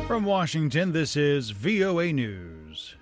From Washington, this is VOA News.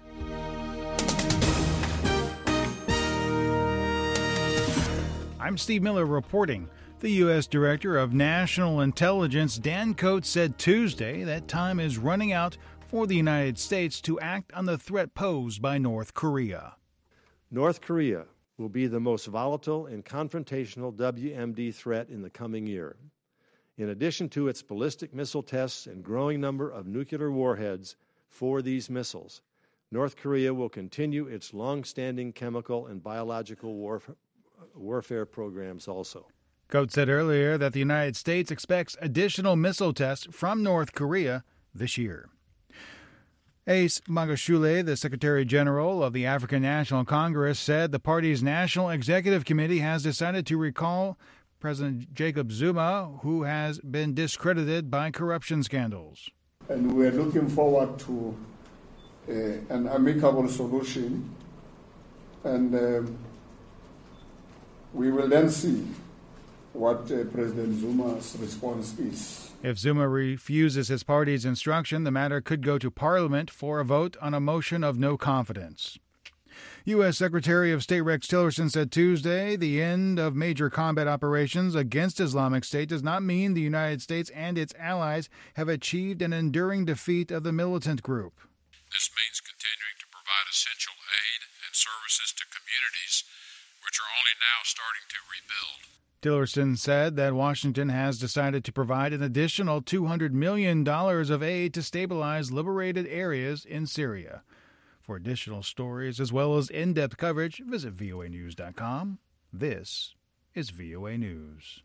I'm Steve Miller reporting. The U.S. Director of National Intelligence, Dan Coats, said Tuesday that time is running out for the United States to act on the threat posed by North Korea. North Korea will be the most volatile and confrontational WMD threat in the coming year. In addition to its ballistic missile tests and growing number of nuclear warheads for these missiles, North Korea will continue its long-standing chemical and biological warfare programs also. Coats said earlier that the United States expects additional missile tests from North Korea this year. Ace Magashule, the Secretary General of the African National Congress, said the party's National Executive Committee has decided to recall President Jacob Zuma, who has been discredited by corruption scandals. And we're looking forward to an amicable solution, and we will then see what President Zuma's response is. If Zuma refuses his party's instruction, the matter could go to Parliament for a vote on a motion of no confidence. U.S. Secretary of State Rex Tillerson said Tuesday the end of major combat operations against Islamic State does not mean the United States and its allies have achieved an enduring defeat of the militant group. This means continuing to provide essential aid and services to communities which are only now starting to rebuild. Tillerson said that Washington has decided to provide an additional $200 million of aid to stabilize liberated areas in Syria. For additional stories as well as in-depth coverage, visit voanews.com. This is VOA News.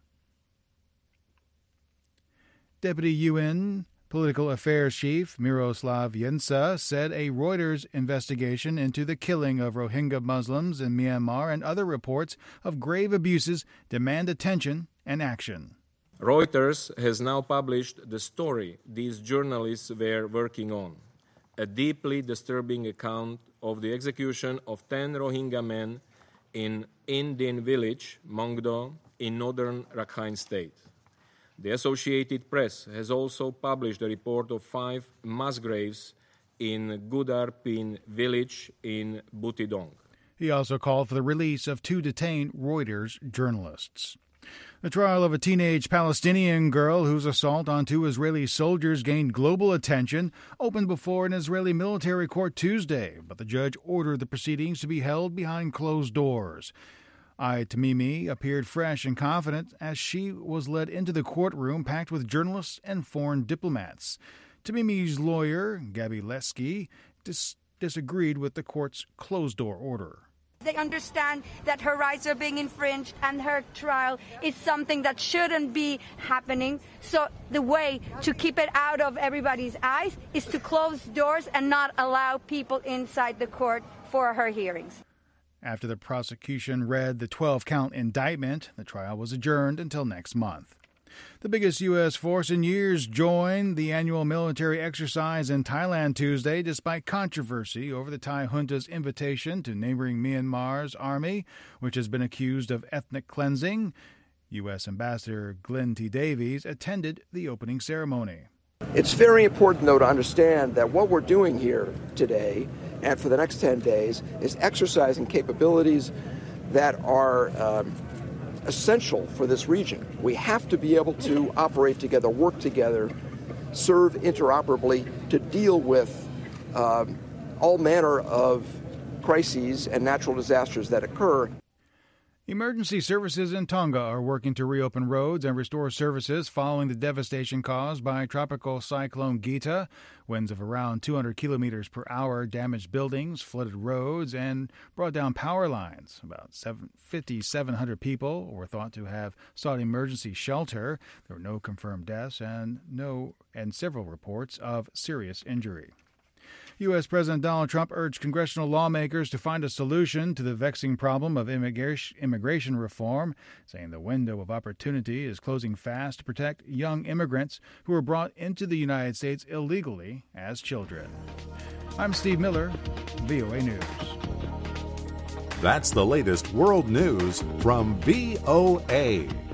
Deputy UN Political Affairs Chief Miroslav Jensa said a Reuters investigation into the killing of Rohingya Muslims in Myanmar and other reports of grave abuses demand attention and action. Reuters has now published the story these journalists were working on, a deeply disturbing account of the execution of 10 Rohingya men in Indin village, Mongdo, in northern Rakhine State. The Associated Press has also published a report of 5 mass graves in Gudarpin village in Butidong. He also called for the release of 2 detained Reuters journalists. The trial of a teenage Palestinian girl whose assault on 2 Israeli soldiers gained global attention opened before an Israeli military court Tuesday, but the judge ordered the proceedings to be held behind closed doors. Ai Tamimi appeared fresh and confident as she was led into the courtroom packed with journalists and foreign diplomats. Tamimi's lawyer, Gabi Leski, disagreed with the court's closed-door order. They understand that her rights are being infringed and her trial is something that shouldn't be happening. So the way to keep it out of everybody's eyes is to close doors and not allow people inside the court for her hearings. After the prosecution read the 12-count indictment, the trial was adjourned until next month. The biggest U.S. force in years joined the annual military exercise in Thailand Tuesday, despite controversy over the Thai junta's invitation to neighboring Myanmar's army, which has been accused of ethnic cleansing. U.S. Ambassador Glenn T. Davies attended the opening ceremony. It's very important, though, to understand that what we're doing here today and for the next 10 days is exercising capabilities that are essential for this region. We have to be able to operate together, work together, serve interoperably to deal with all manner of crises and natural disasters that occur. Emergency services in Tonga are working to reopen roads and restore services following the devastation caused by Tropical Cyclone Gita. Winds of around 200 kilometers per hour damaged buildings, flooded roads, and brought down power lines. About 5,700 people were thought to have sought emergency shelter. There were no confirmed deaths and several reports of serious injury. U.S. President Donald Trump urged congressional lawmakers to find a solution to the vexing problem of immigration reform, saying the window of opportunity is closing fast to protect young immigrants who were brought into the United States illegally as children. I'm Steve Miller, VOA News. That's the latest world news from VOA.